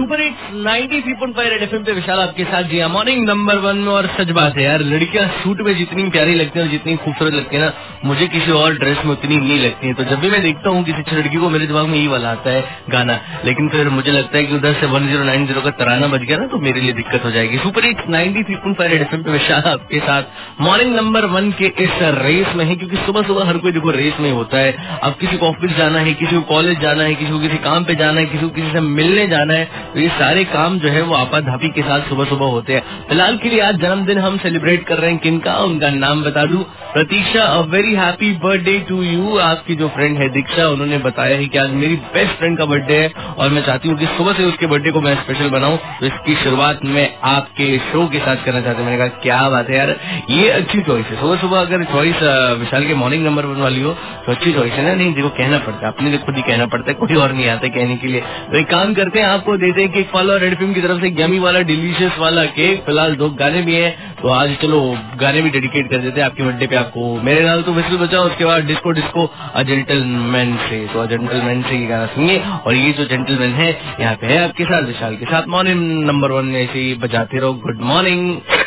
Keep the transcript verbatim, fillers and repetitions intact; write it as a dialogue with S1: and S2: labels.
S1: Super hits ninety three point five red FM पे विशाल आपके साथ। जी हाँ, मॉर्निंग नंबर वन में। और सच बात है यार, लड़कियां सूट में जितनी प्यारी लगती है और जितनी खूबसूरत लगती है ना, मुझे किसी और ड्रेस में उतनी नहीं लगती है। तो जब भी मैं देखता हूँ किसी लड़की को, मेरे दिमाग में यही वाला आता है गाना। लेकिन फिर मुझे लगता है कि उधर से वन जीरो नाइन जीरो का तराना बज गया ना, तो मेरे लिए दिक्कत हो जाएगी। Super hits ninety three point five red FM पे विशाल आपके साथ मॉर्निंग नंबर वन के इस रेस में है। क्योंकि सुबह सुबह हर कोई देखो रेस में होता है। अब किसी को ऑफिस जाना है, किसी को कॉलेज जाना है, किसी को किसी काम पे जाना है, किसी को किसी से मिलने जाना है। तो ये सारे काम जो है वो आपाधापी के साथ सुबह सुबह होते हैं। फिलहाल के लिए आज जन्मदिन हम सेलिब्रेट कर रहे हैं किनका, उनका नाम बता दूं। Pratiksha, a very happy birthday to you. आपकी जो फ्रेंड है दीक्षा, उन्होंने बताया है कि आज मेरी बेस्ट फ्रेंड का बर्थडे है और मैं चाहती हूँ कि सुबह से उसके बर्थडे को मैं स्पेशल बनाऊं। तो इसकी शुरुआत में आपके शो के साथ करना चाहते हैं। मैंने कहा क्या बात है यार, ये अच्छी चॉइस है। सुबह सुबह अगर चॉइस विशाल के मॉर्निंग नंबर वन वाली हो तो अच्छी चॉइस है ना। नहीं, देखो कहना पड़ता है, अपने लिए खुद ही कहना पड़ता है, कोई और नहीं आता कहने के लिए। तो एक काम करते हैं, आपको देते हैं केक वाला और रेड फिल्म की तरफ से यमी वाला डिलीशियस वाला केक। फिलहाल दो गाने भी हैं, तो आज चलो गाने भी डेडिकेट कर देते हैं आपके बर्थडे पे आपको। मेरे नाल तो विस्ल बचाओ, उसके बाद डिस्को डिस्को अ जेंटलमैन से। तो अ जेंटलमैन से ये गाना सुनिए। और ये जो जेंटलमैन है यहाँ पे है आपके साथ विशाल के साथ मॉर्निंग नंबर वन में ऐसे ही बजाते रहो। Good morning.